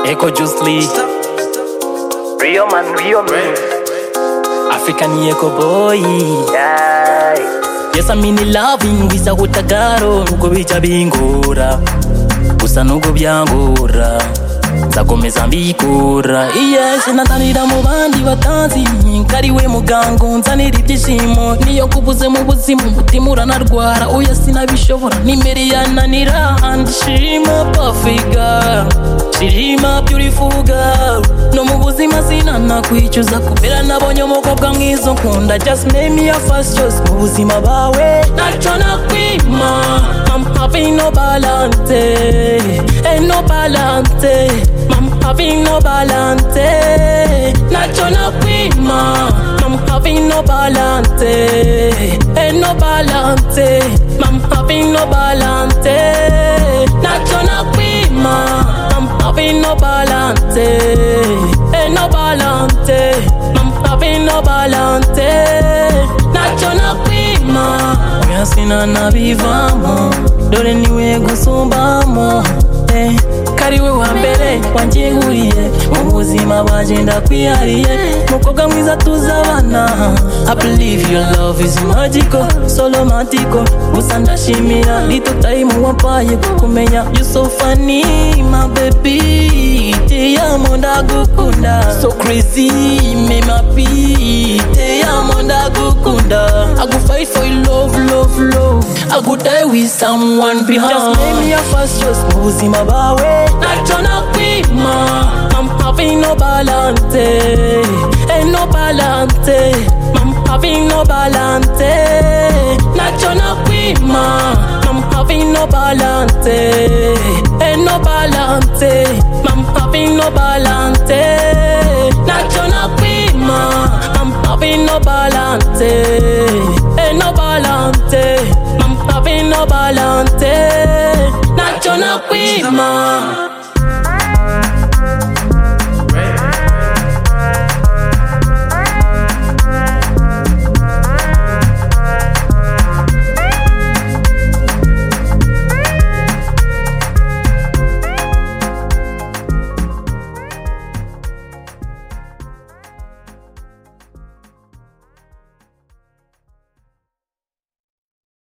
Echo Juice Lee. Real man. African Echo boy. Yeah. Yes, I'm in loving bisa kutagaro nuko bica bingora. Gusa nuko byangora. Nzakomeza mbikora. Yes, natanira mu bandi batanzi. Kariwe mugango nzanira ibyishimo. Niyo kubuze mu buzima umutima uranarwara. Oya sinabishobora nimere yananira. And she my perfect girl. She my beautiful girl. No mu buzima sinana kwicuza kubera nabonye umukobwa mwiza nkunda. Just make me a first choice mu buzima bawe. Nacho nakwima. I'm having no balance. Ain't no balance. I'm having no balance. Nacho nakwima. I'm having no balance. Ain't no balance. I'm having no balance. Nacho nakwima. I'm having no balance. Ain't no balance. I'm having no balance. Nacho nakwima. Oya sinana bivamo. Dore niwe gusumbamo. Kariwe wa mbere wanjihuriye mu buzima bwanje ndakwihariye mukobwa mwiza tuzabana. I believe your love is magical, so romantical. Gusa ndashimira little time wampaye kumenya. You so funny my baby, te amo ndagukunda. So crazy me mapi, te amo ndagukunda. I go fight for your love. I go die with someone behind. Just make me a first choice mu buzima bawe. Nacho nakwima. I'm having no balance. Ain't no balance. I'm having no balance. Nacho nakwima. I'm having no balance. Ain't no balance. I'm having no balance. Nacho nakwima. I'm having no balance. Ain't no balance. I'm having no balance. Nacho nakwima.